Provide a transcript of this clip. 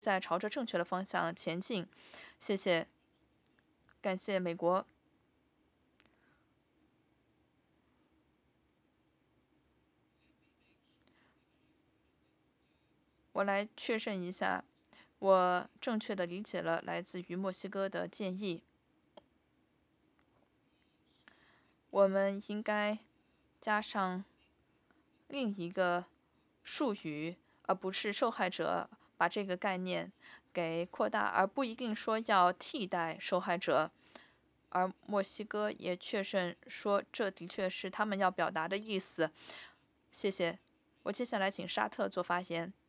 在朝着正确的方向前进。谢谢，感谢美国。我来确认一下，我正确的理解了来自于墨西哥的建议。我们应该加上另一个术语，而不是受害者，把这个概念给扩大，而不一定说要替代受害者。而墨西哥也确认说，这的确是他们要表达的意思。谢谢。我接下来请沙特做发言。